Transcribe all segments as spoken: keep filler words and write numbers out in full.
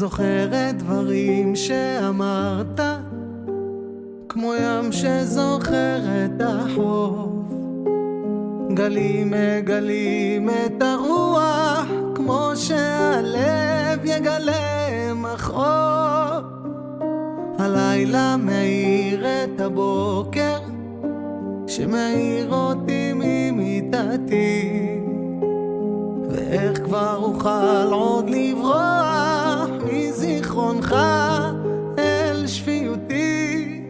זוכרת דברים שאמרת, כמו ים שזוכר את החוף. גלים מגלים את הרוח, כמו שהלב יגלה מחור. הלילה מאיר את הבוקר, שמאיר אותי ממיטתי, ואיך כבר אוכל עוד לברוח מזיכרונך אל שפיותי.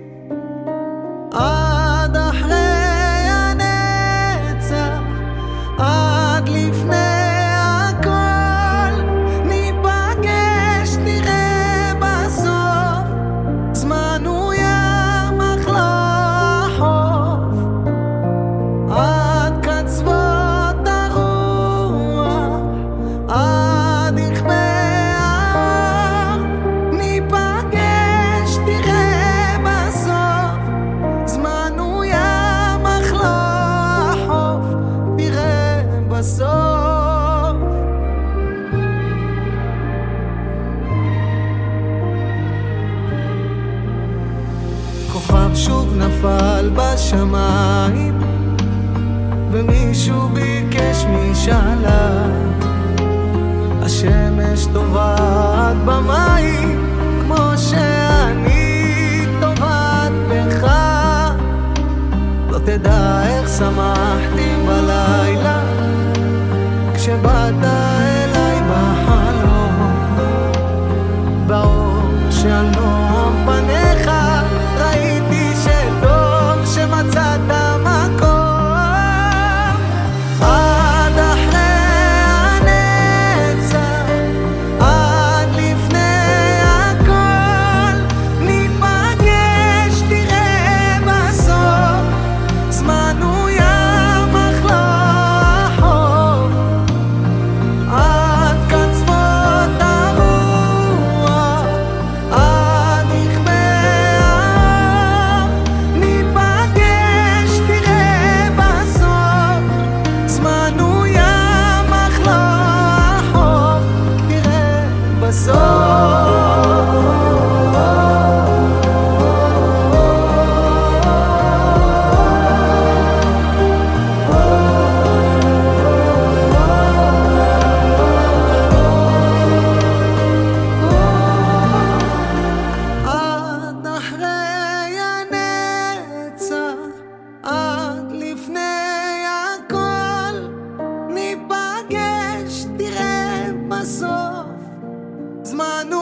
עד אחרי הנצח, עד לפני הכל, ניפגש תראה בסוף. זמן הוא ים אך לא החוף, עד קצוות הרוח, עד יכבה האור. ניפגש תראה בסוף. זמן הוא ים אך לא החוף, תראה בסוף. כוכב שוב נפל בשמיים, ומישהו ביקש משאלה. השמש טובעת במים, כמו שאני טובעת בך. לא תדע איך שמחתי בלילה, כשבאת אליי בחלום. באור שעל נועם פניך ראיתי שטוב שמצאת מקום. עד אחרי הנצח, עד לפני הכל, ניפגש תראה בסוף. זמן הוא ים אך לא החוף, עד קצוות הרוח, עד יכבה האור. ניפגש תראה בסוף. זמן הוא ים אך לא החוף, תראה בסוף. עד אחרי הנצח, עד לפני הכל, ניפגש תראה בסוף. זמן הוא